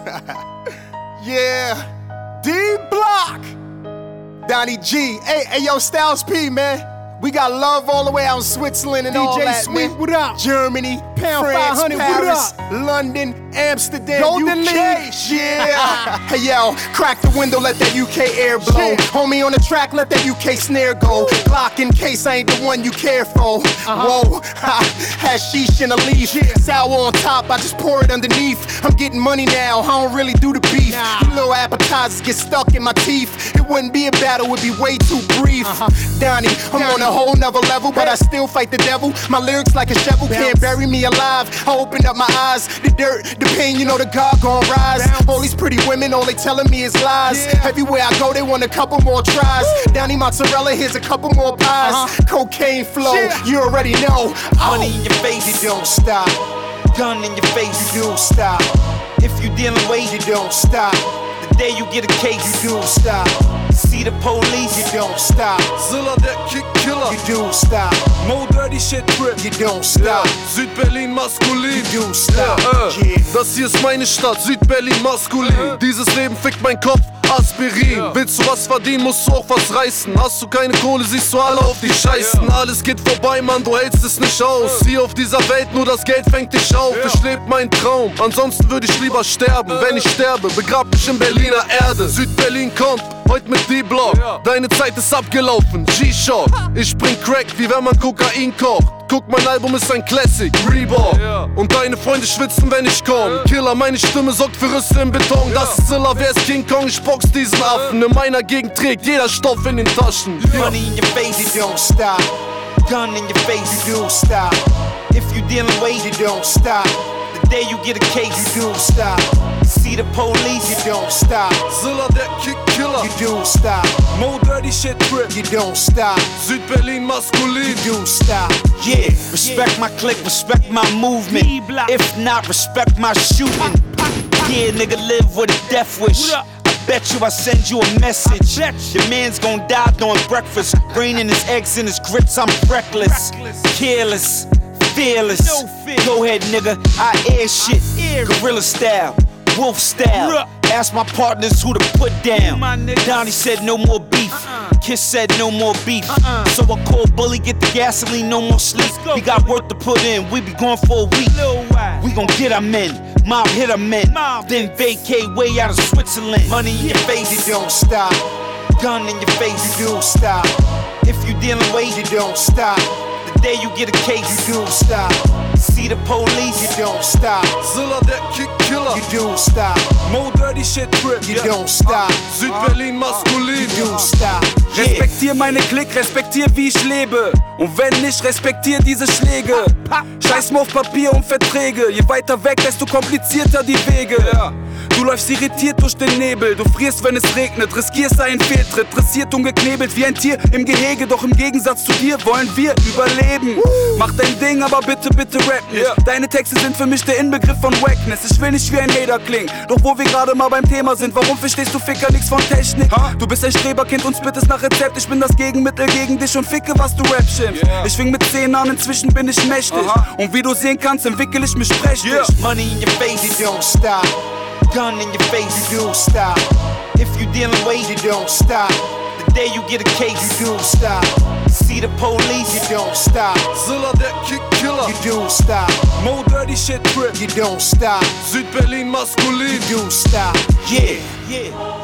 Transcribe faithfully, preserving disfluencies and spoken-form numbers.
Yeah, D-Block. Donnie G. Hey, hey, yo, Styles P, man. We got love all the way out in Switzerland and D J all that, Sweet, man. what up? Germany, Pound France, five hundred, Paris, what up? London, Amsterdam, Golden U K. League. Yeah. Hey, yo, crack the window, let that U K air blow. Shit. Homie on the track, let that U K snare go. Glock in case I ain't the one you care for. Uh-huh. Whoa, hashish in a leaf. Yeah. Sour on top, I just pour it underneath. I'm getting money now, I don't really do the beef. Nah. You little appetizers get stuck in my teeth. It wouldn't be a battle, it'd be way too brief. Uh-huh. Donnie, I'm on a whole nother level, but I still fight the devil. My lyrics like a shovel, can't bury me alive. I opened up my eyes, the dirt, the pain, you know the God gon' rise. Bounce. All these pretty women, all they telling me is lies. Yeah. Everywhere I go, they want a couple more tries. Donnie Mozzarella, here's a couple more pies. Uh-huh. Cocaine flow, Yeah. you already know. Money in your face, you don't stop. gun in your face. You do stop. If you dealing weight, You don't stop. the day you get a case. You do stop. See the police, You don't stop. Zilla, der Kickkiller. You do stop. Mo Dirty Shit Trip. You don't Ja, stop. Südberlin maskulin. You do stop. Ja, äh. Yeah. Das hier ist meine Stadt, Südberlin maskulin. Dieses Leben fickt mein Kopf, Aspirin. Willst du was verdienen, musst du auch was reißen. Hast du keine Kohle, siehst du alle auf dich scheißen. Alles geht vorbei, Mann, du hältst es nicht aus. Hier auf dieser Welt, nur das Geld fängt dich auf. Ich leb meinen Traum, ansonsten würde ich lieber sterben. Wenn ich sterbe, begrab mich in Berliner Erde. Südberlin kommt, heute mit D-Block. Deine Zeit ist abgelaufen, G-Shock. Ich bring Crack, wie wenn man Kokain kocht. Guck, mein Album ist ein Classic, Reebok. Und deine Freunde schwitzen, wenn ich komm. Killer, meine Stimme sorgt für Risse im Beton. Das ist Zilla, wer ist King Kong? Ich box diesen Affen. In meiner Gegend trägt jeder Stoff in den Taschen. money in your face, You don't stop. gun in your face. You do stop. If you dealing weight, You don't stop. the day you get a case. You do stop. See the police, You don't stop. Zilla, der Kickkiller. You do stop. Mo Dirty Shit Trip. You don't stop. Südberlin maskulin. You do stop. yeah. Respect my clique, respect my movement. D-Block. If not, respect my shooting. Yeah, nigga, live with a death wish. What up? I bet you I send you a message. I bet you. Your man's gon' die doing breakfast. Raining his eggs and his grits, I'm reckless. Reckless. Careless, fearless. No fear. Go ahead, nigga, I air shit. Air it. Gorilla style, wolf style. Ruh. Ask my partners who to put down. My niggas. Donnie said no more beef. Uh-uh. Kiss said no more beef. Uh-uh. So I called Bully, get the gasoline, no more sleep. Let's go, We got Bully. work to put in, we be gone for a week. Lil Wide. We gon' get our men, mob hit our men. Mob Then vacate way out of Switzerland. Money in your face, You don't stop. gun in your face. You do stop. If you dealing weight, You don't stop. the day you get a case. You do stop. See the police, You don't stop. Zilla, der Kickkiller. You do stop. Mo Dirty Shit Trip. You don't stop. Südberlin maskulin. You do stop. yeah. Respektier meine Klick, respektier wie ich lebe. Und wenn nicht, respektier diese Schläge. Scheiß mal auf Papier und Verträge. Je weiter weg, desto komplizierter die Wege. Du läufst irritiert durch den Nebel. Du frierst, wenn es regnet, riskierst einen Fehltritt. Dressiert und geknebelt wie ein Tier im Gehege. Doch im Gegensatz zu dir wollen wir überleben. Mach dein Ding, aber bitte, bitte rap nicht. Deine Texte sind für mich der Inbegriff von Wackness. Ich will nicht wie ein Hater klingen. Doch wo wir gerade mal beim Thema sind, warum verstehst du Ficker nix von Technik? Du bist ein Streberkind und spittest nach Rezept. Ich bin das Gegenmittel gegen dich und ficke, was du Rap schimpfst. Ich schwing mit zehn an, inzwischen bin ich mächtig. Und wie du sehen kannst, entwickel ich mich prächtig. Money in your face, You don't stop. gun in your face. You do stop. If you dealing weight, You don't stop. the day you get a case. You do stop. See the police, You don't stop. Zilla, der Kickkiller. You do stop. Mo Dirty Shit Trip. You don't stop. Südberlin maskulin. You do stop. yeah, yeah.